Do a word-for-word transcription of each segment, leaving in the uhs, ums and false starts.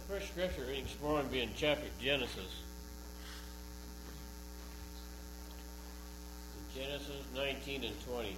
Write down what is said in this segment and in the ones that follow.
First scripture reading this morning will be in chapter Genesis. Genesis nineteen and twenty.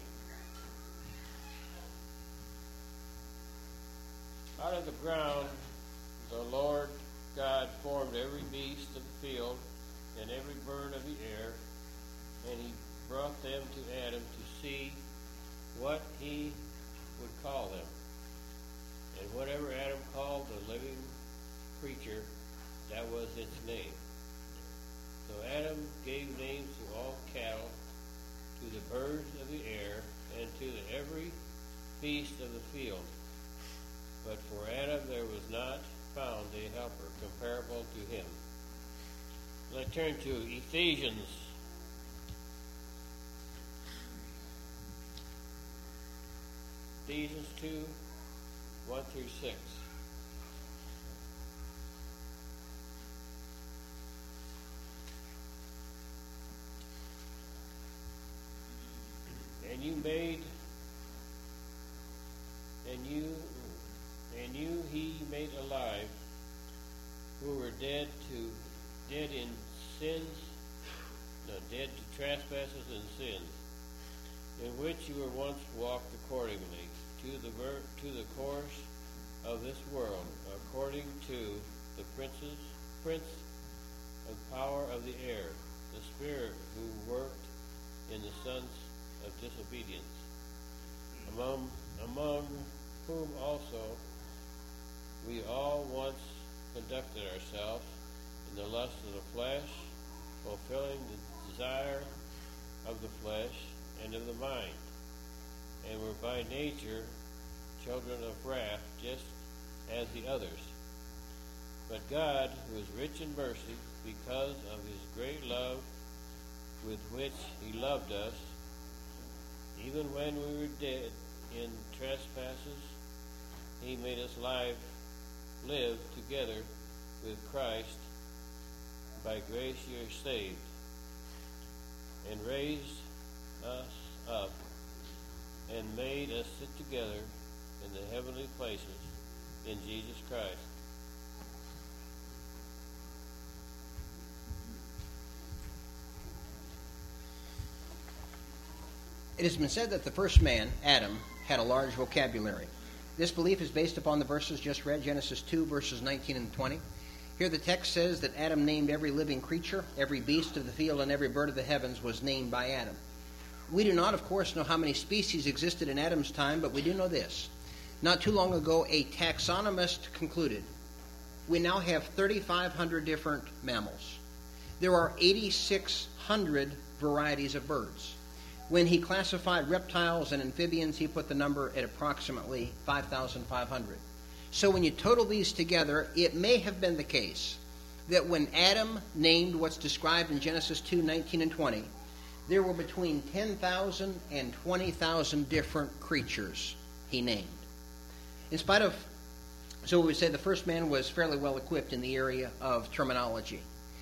Out of the ground the Lord God formed every beast of the field and every bird of the air, and he brought them to Adam to see what he would call them. And whatever Adam called the living creature, that was its name. So Adam gave names to all cattle, to the birds of the air, and to the every beast of the field. But for Adam there was not found a helper comparable to him. Let's turn to Ephesians. Ephesians two, one through six. And you made, and you, and you he made alive, who were dead to, dead in sins, no, dead to trespasses and sins, in which you were once walked accordingly to the ver- to the course of this world, according to the princes, prince of power of the air, the spirit who worked in the sons of disobedience, among among whom also we all once conducted ourselves in the lust of the flesh, fulfilling the desire of the flesh and of the mind, and were by nature children of wrath, just as the others. But God, who is rich in mercy, because of his great love with which he loved us, even when we were dead in trespasses, he made us live, live together with Christ. By grace you are saved, and raised us up, and made us sit together in the heavenly places in Jesus Christ. It has been said that the first man, Adam, had a large vocabulary. This belief is based upon the verses just read, Genesis two, verses nineteen and twenty. Here the text says that Adam named every living creature, every beast of the field, and every bird of the heavens was named by Adam. We do not, of course, know how many species existed in Adam's time, but we do know this. Not too long ago, a taxonomist concluded we now have thirty-five hundred different mammals. There are eighty-six hundred varieties of birds. When he classified reptiles and amphibians, he put the number at approximately five thousand five hundred. So when you total these together, it may have been the case that when Adam named what's described in Genesis two, nineteen and twenty, there were between ten thousand and twenty thousand different creatures he named. In spite of, so we would say the first man was fairly well equipped in the area of terminology.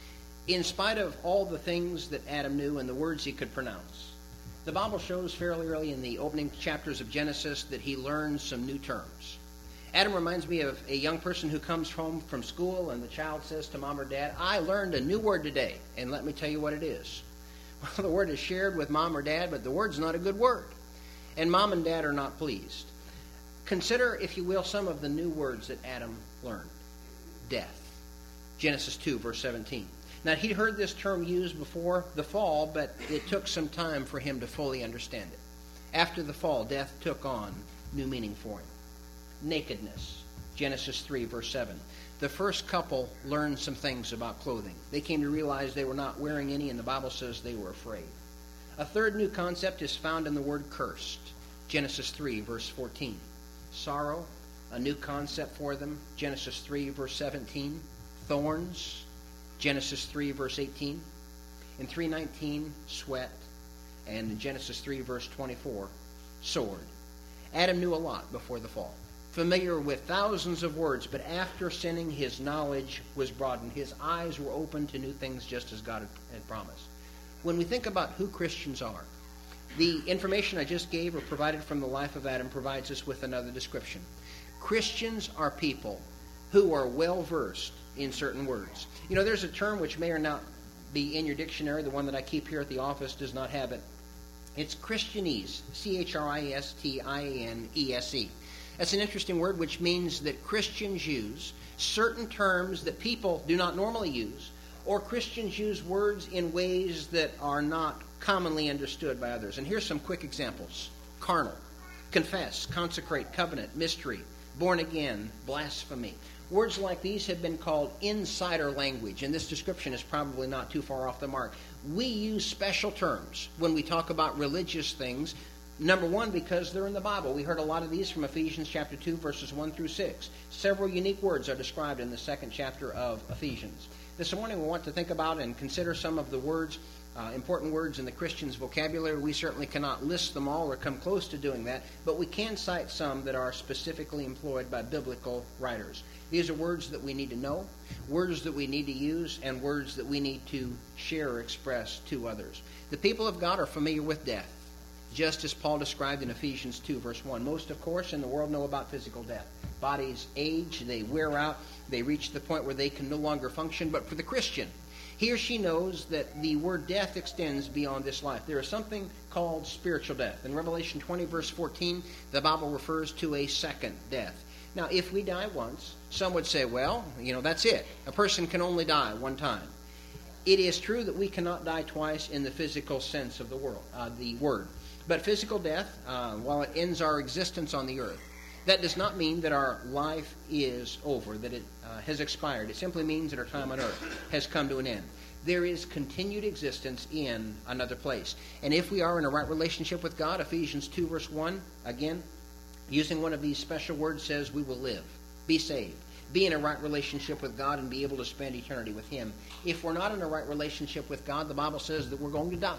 In spite of all the things that Adam knew and the words he could pronounce, the Bible shows fairly early in the opening chapters of Genesis that he learned some new terms. Adam reminds me of a young person who comes home from school and the child says to mom or dad, I learned a new word today, and let me tell you what it is. Well, the word is shared with mom or dad, but the word's not a good word. And mom and dad are not pleased. Consider, if you will, some of the new words that Adam learned. Death. Genesis two, verse seventeen. Now, he'd heard this term used before the fall, but it took some time for him to fully understand it. After the fall, death took on new meaning for him. Nakedness. Genesis three, verse seven. The first couple learned some things about clothing. They came to realize they were not wearing any, and the Bible says they were afraid. A third new concept is found in the word cursed. Genesis three, verse fourteen. Sorrow, a new concept for them. Genesis three, verse seventeen. Thorns. Genesis three, verse eighteen. In three nineteen, sweat. And in Genesis three, verse twenty-four, sword. Adam knew a lot before the fall. Familiar with thousands of words, but after sinning, his knowledge was broadened. His eyes were open to new things just as God had promised. When we think about who Christians are, the information I just gave or provided from the life of Adam provides us with another description. Christians are people who are well versed in certain words. You know, there's a term which may or not be in your dictionary. The one that I keep here at the office does not have it. It's Christianese, C H R I S T I A N E S E. That's an interesting word, which means that Christians use certain terms that people do not normally use, or Christians use words in ways that are not commonly understood by others. And here's some quick examples. Carnal, confess, consecrate, covenant, mystery, born again, blasphemy. Words like these have been called insider language, and this description is probably not too far off the mark. We use special terms when we talk about religious things. Number one, because they're in the Bible. We heard a lot of these from Ephesians chapter two, verses one through six. Several unique words are described in the second chapter of Ephesians. This morning we want to think about and consider some of the words, uh, important words in the Christian's vocabulary. We certainly cannot list them all or come close to doing that, but we can cite some that are specifically employed by biblical writers. These are words that we need to know, words that we need to use, and words that we need to share or express to others. The people of God are familiar with death, just as Paul described in Ephesians two, verse one. Most, of course, in the world know about physical death. Bodies age, they wear out, they reach the point where they can no longer function. But for the Christian, he or she knows that the word death extends beyond this life. There is something called spiritual death. In Revelation twenty, verse fourteen, the Bible refers to a second death. Now, if we die once, some would say, well, you know, that's it. A person can only die one time. It is true that we cannot die twice in the physical sense of the world, uh, the word. But physical death, uh, while it ends our existence on the earth, that does not mean that our life is over, that it uh, has expired. It simply means that our time on earth has come to an end. There is continued existence in another place. And if we are in a right relationship with God, Ephesians two, verse one, again, using one of these special words, says we will live, be saved, be in a right relationship with God, and be able to spend eternity with Him. If we're not in a right relationship with God, the Bible says that we're going to die.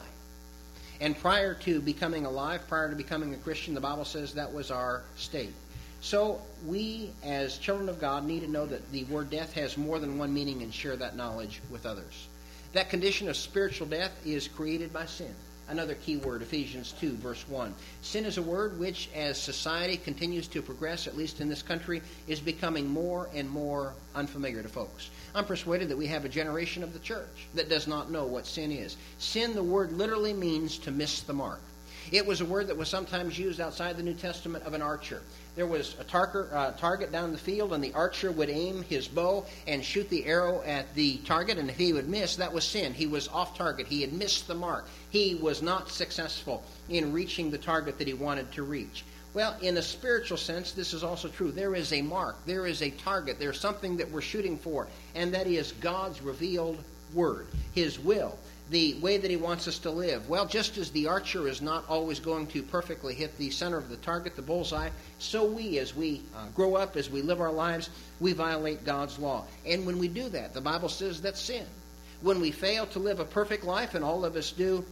And prior to becoming alive, prior to becoming a Christian, the Bible says that was our state. So we, as children of God, need to know that the word death has more than one meaning and share that knowledge with others. That condition of spiritual death is created by sin. Another key word, Ephesians two, verse one. Sin is a word which, as society continues to progress, at least in this country, is becoming more and more unfamiliar to folks. I'm persuaded that we have a generation of the church that does not know what sin is. Sin, the word literally means to miss the mark. It was a word that was sometimes used outside the New Testament of an archer. There was a tar- uh, target down the field, and the archer would aim his bow and shoot the arrow at the target, and if he would miss, that was sin. He was off target. He had missed the mark. He was not successful in reaching the target that he wanted to reach. Well, in a spiritual sense, this is also true. There is a mark. There is a target. There's something that we're shooting for, and that is God's revealed word, His will, the way that He wants us to live. Well, just as the archer is not always going to perfectly hit the center of the target, the bullseye, so we, as we uh, grow up, as we live our lives, we violate God's law. And when we do that, the Bible says that's sin. When we fail to live a perfect life, and all of us do,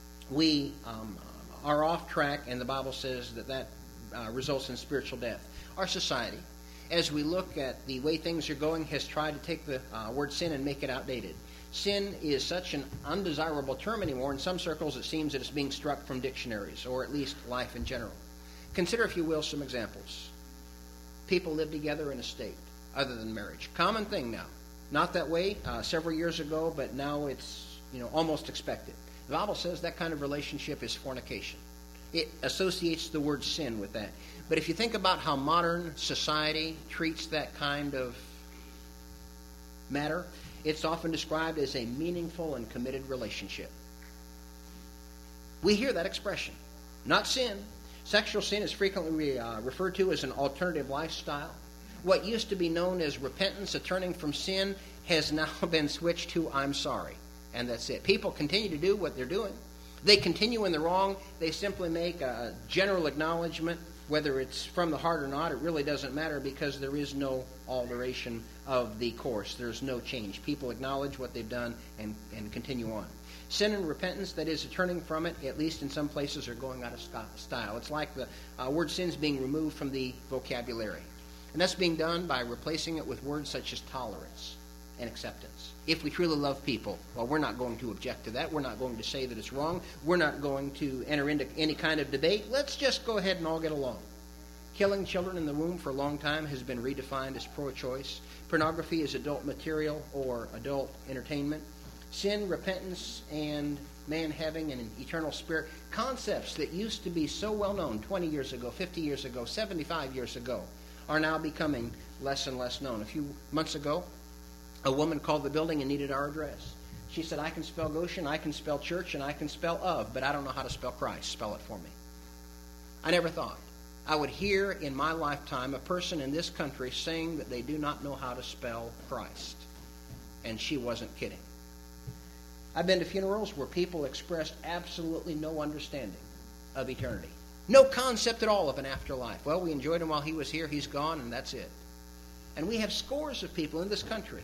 we um, are off track, and the Bible says that that uh, results in spiritual death. Our society, as we look at the way things are going, has tried to take the uh, word sin and make it outdated. Sin is such an undesirable term anymore. In some circles, it seems that it's being struck from dictionaries, or at least life in general. Consider, if you will, some examples. People live together in a state other than marriage. Common thing now. Not that way uh, several years ago, but now it's, you know, almost expected. The Bible says that kind of relationship is fornication. It associates the word sin with that. But if you think about how modern society treats that kind of matter, it's often described as a meaningful and committed relationship. We hear that expression. Not sin. Sexual sin is frequently uh, referred to as an alternative lifestyle. What used to be known as repentance, a turning from sin, has now been switched to I'm sorry. And that's it. People continue to do what they're doing. They continue in the wrong. They simply make a general acknowledgement. Whether it's from the heart or not, it really doesn't matter, because there is no alteration of the course. There's no change. People acknowledge what they've done and, and continue on. Sin and repentance, that is, turning from it, at least in some places, are going out of style. It's like the uh, word sin is being removed from the vocabulary. And that's being done by replacing it with words such as tolerance and acceptance. If we truly love people, well, we're not going to object to that. We're not going to say that it's wrong. We're not going to enter into any kind of debate. Let's just go ahead and all get along. Killing children in the womb for a long time has been redefined as pro-choice. Pornography is adult material or adult entertainment. Sin, repentance, and man having an eternal spirit, concepts that used to be so well known twenty years ago, fifty years ago, seventy-five years ago, are now becoming less and less known. A few months ago, a woman called the building and needed our address. She said, I can spell Goshen, I can spell church, and I can spell of, but I don't know how to spell Christ. Spell it for me. I never thought I would hear in my lifetime a person in this country saying that they do not know how to spell Christ. And she wasn't kidding. I've been to funerals where people expressed absolutely no understanding of eternity. No concept at all of an afterlife. Well, we enjoyed him while he was here, he's gone, and that's it. And we have scores of people in this country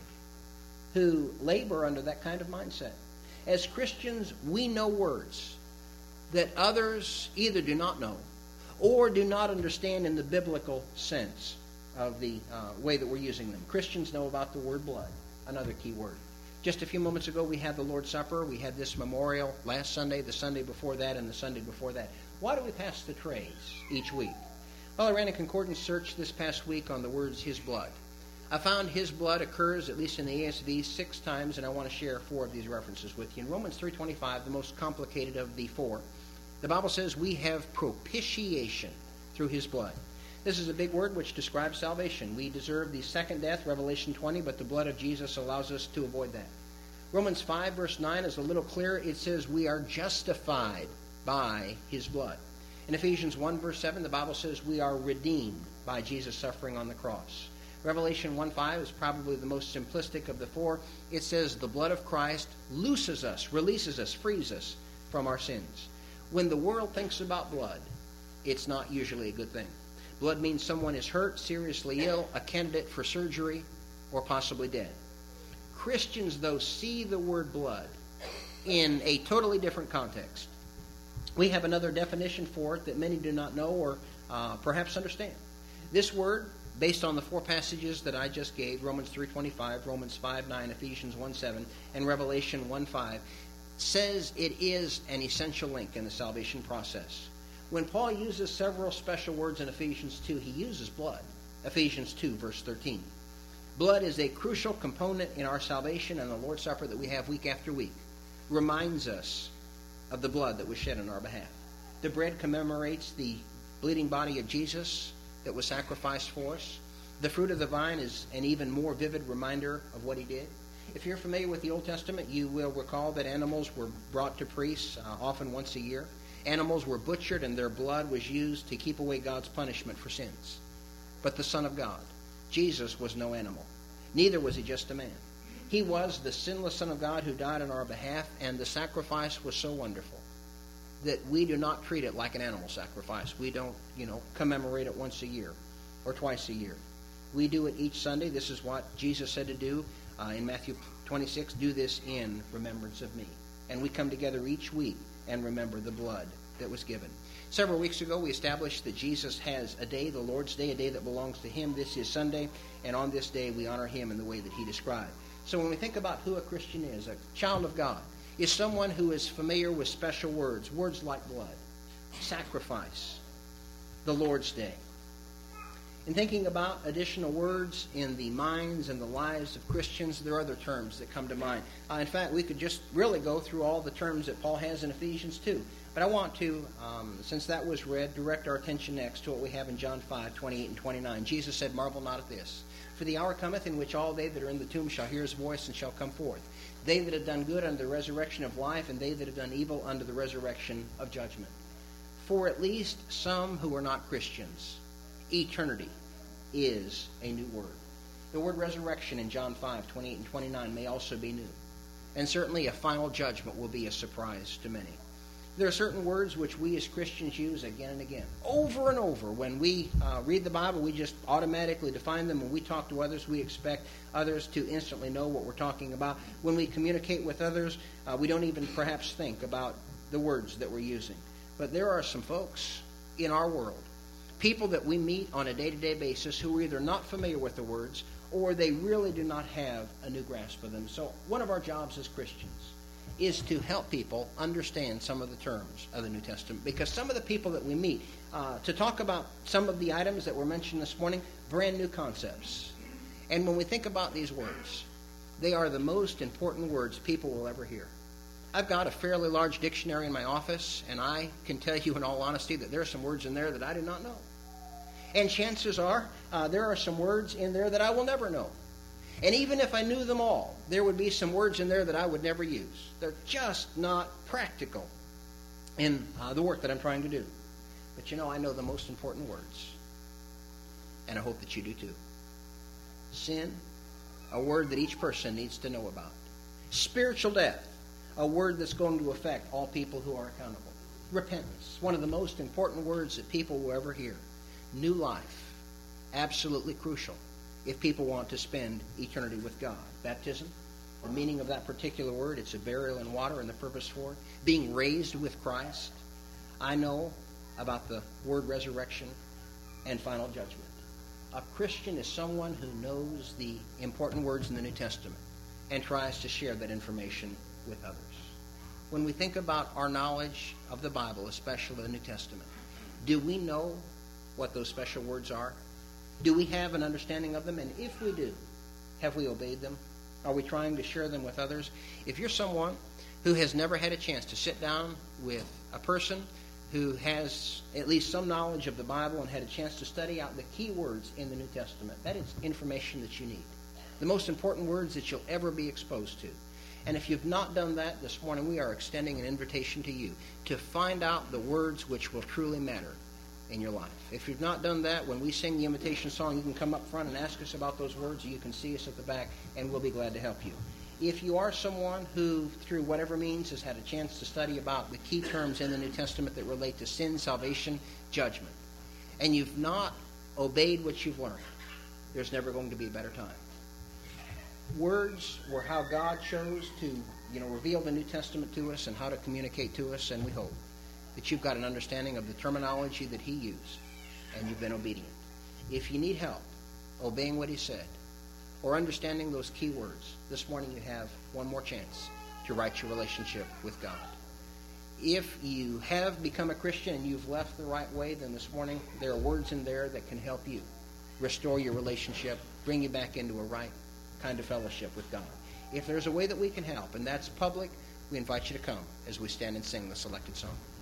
who labor under that kind of mindset. As Christians, we know words that others either do not know or do not understand in the biblical sense of the uh, way that we're using them. Christians know about the word blood, another key word. Just a few moments ago, we had the Lord's Supper. We had this memorial last Sunday, the Sunday before that, and the Sunday before that. Why do we pass the trays each week? Well, I ran a concordance search this past week on the words His blood. I found His blood occurs, at least in the E S V, six times, and I want to share four of these references with you. In Romans three twenty-five, the most complicated of the four, the Bible says we have propitiation through His blood. This is a big word which describes salvation. We deserve the second death, Revelation twenty, but the blood of Jesus allows us to avoid that. Romans five, verse nine is a little clearer. It says we are justified by His blood. In Ephesians one, verse seven, the Bible says we are redeemed by Jesus suffering on the cross. Revelation one five is probably the most simplistic of the four. It says the blood of Christ looses us, releases us, frees us from our sins. When the world thinks about blood, it's not usually a good thing. Blood means someone is hurt, seriously ill, a candidate for surgery, or possibly dead. Christians, though, see the word blood in a totally different context. We have another definition for it that many do not know or uh, perhaps understand. This word, based on the four passages that I just gave, Romans three twenty-five, Romans five nine, Ephesians one seven, and Revelation one five, says it is an essential link in the salvation process. When Paul uses several special words in Ephesians two, he uses blood. Ephesians two, verse thirteen. Blood is a crucial component in our salvation, and the Lord's Supper that we have week after week reminds us of the blood that was shed on our behalf. The bread commemorates the bleeding body of Jesus that was sacrificed for us. The fruit of the vine is an even more vivid reminder of what He did. If you're familiar with the Old Testament, you will recall that animals were brought to priests uh, often once a year. Animals were butchered and their blood was used to keep away God's punishment for sins. But the Son of God, Jesus, was no animal. Neither was He just a man. He was the sinless Son of God who died on our behalf, and the sacrifice was so wonderful that we do not treat it like an animal sacrifice. We don't, you know, commemorate it once a year or twice a year. We do it each Sunday. This is what Jesus said to do uh, in Matthew twenty-six, do this in remembrance of me. And we come together each week and remember the blood that was given. Several weeks ago, we established that Jesus has a day, the Lord's Day, a day that belongs to Him. This is Sunday, and on this day, we honor Him in the way that He described. So when we think about who a Christian is, a child of God is someone who is familiar with special words, words like blood, sacrifice, the Lord's Day. In thinking about additional words in the minds and the lives of Christians, there are other terms that come to mind. Uh, in fact, we could just really go through all the terms that Paul has in Ephesians two. But I want to, um, since that was read, direct our attention next to what we have in John five, twenty-eight and twenty-nine. Jesus said, marvel not at this. For the hour cometh in which all they that are in the tomb shall hear His voice and shall come forth. They that have done good unto the resurrection of life, and they that have done evil unto the resurrection of judgment. For at least some who are not Christians, eternity is a new word. The word resurrection in John five, twenty-eight and twenty-nine may also be new. And certainly a final judgment will be a surprise to many. There are certain words which we as Christians use again and again, over and over. When we uh, read the Bible, we just automatically define them. When we talk to others, we expect others to instantly know what we're talking about. When we communicate with others, uh, we don't even perhaps think about the words that we're using. But there are some folks in our world, people that we meet on a day-to-day basis who are either not familiar with the words or they really do not have a new grasp of them. So one of our jobs as Christians is to help people understand some of the terms of the New Testament, because some of the people that we meet uh, to talk about some of the items that were mentioned this morning, brand new concepts. And when we think about these words, they are the most important words people will ever hear. I've got a fairly large dictionary in my office, and I can tell you in all honesty that there are some words in there that I do not know. And chances are, uh, there are some words in there that I will never know. And even if I knew them all, there would be some words in there that I would never use. They're just not practical in uh, the work that I'm trying to do. But you know, I know the most important words. And I hope that you do too. Sin, a word that each person needs to know about. Spiritual death, a word that's going to affect all people who are accountable. Repentance, one of the most important words that people will ever hear. New life, absolutely crucial if people want to spend eternity with God. Baptism, the meaning of that particular word, it's a burial in water and the purpose for it. Being raised with Christ. I know about the word resurrection and final judgment. A Christian is someone who knows the important words in the New Testament and tries to share that information with others. When we think about our knowledge of the Bible, especially the New Testament, do we know what those special words are? Do we have an understanding of them? And if we do, have we obeyed them? Are we trying to share them with others? If you're someone who has never had a chance to sit down with a person who has at least some knowledge of the Bible and had a chance to study out the key words in the New Testament, that is information that you need. The most important words that you'll ever be exposed to. And if you've not done that this morning, we are extending an invitation to you to find out the words which will truly matter in your life. If you've not done that, when we sing the invitation song, you can come up front and ask us about those words, or you can see us at the back, and we'll be glad to help you. If you are someone who, through whatever means, has had a chance to study about the key terms in the New Testament that relate to sin, salvation, judgment, and you've not obeyed what you've learned, there's never going to be a better time. Words were how God chose to, you know, reveal the New Testament to us and how to communicate to us, and we hope that you've got an understanding of the terminology that he used, and you've been obedient. If you need help obeying what he said, or understanding those key words, this morning you have one more chance to right your relationship with God. If you have become a Christian and you've left the right way, then this morning there are words in there that can help you restore your relationship, bring you back into a right kind of fellowship with God. If there's a way that we can help, and that's public, we invite you to come as we stand and sing the selected song.